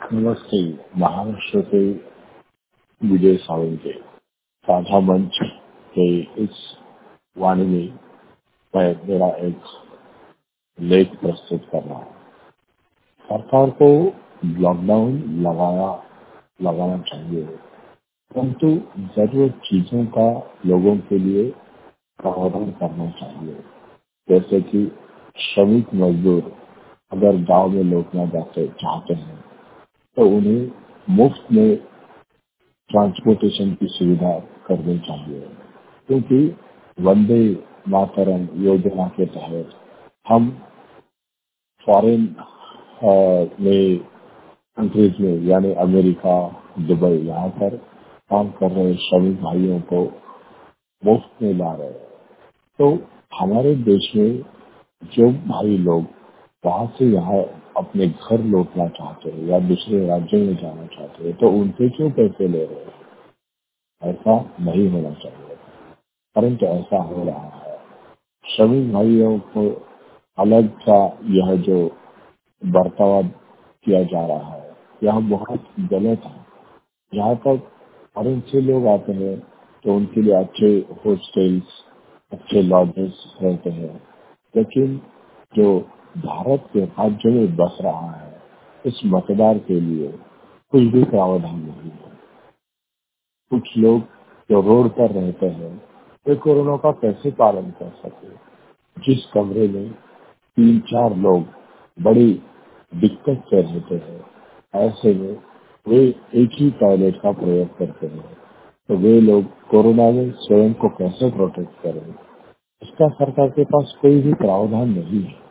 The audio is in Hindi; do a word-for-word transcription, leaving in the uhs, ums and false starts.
नमस्ते। महाराष्ट्र से विजय सावंत के साझा मंच के इस वाणी में मैं मेरा एक लेख प्रस्तुत कर रहा हूँ। सरकार को लॉकडाउन लगाया लगाना चाहिए, परंतु जरूरत चीजों का लोगों के लिए प्रावधान करना चाहिए। जैसे कि श्रमिक मजदूर अगर गांव में लौटना जाते चाहते हैं तो उन्हें मुफ्त में ट्रांसपोर्टेशन की सुविधा करनी चाहिए, क्योंकि वंदे मातरम योजना के तहत हम फॉरेन में कंट्रीज में यानी अमेरिका, दुबई यहाँ पर काम कर रहे श्रमिक भाइयों को मुफ्त में ला रहे हैं। तो हमारे देश में जो भाई लोग वहाँ से यहाँ अपने घर लौटना चाहते हैं या दूसरे राज्यों में जाना चाहते हैं तो उनसे क्यों पैसे ले रहे हैं? ऐसा नहीं होना चाहिए, परंतु ऐसा हो रहा है। श्रमिक भाइयों को अलग सा यह जो बर्ताव किया जा रहा है यह बहुत गलत है। यहाँ तक फॉरेन से लोग आते हैं तो उनके लिए अच्छे हॉस्टल्स, अच्छे लॉजेस रहते हैं, लेकिन जो भारत के राज्य में बस रहा है इस मतदार के लिए कुछ भी प्रावधान नहीं है। कुछ लोग जो रोड पर रहते हैं वे कोरोना का कैसे पालन कर सके? जिस कमरे में तीन चार लोग बड़ी दिक्कत से रहते हैं, ऐसे में वे एक ही टॉयलेट का प्रयोग करते हैं, तो वे लोग कोरोना में स्वयं को कैसे प्रोटेक्ट करें? इसका सरकार के पास कोई भी प्रावधान नहीं है।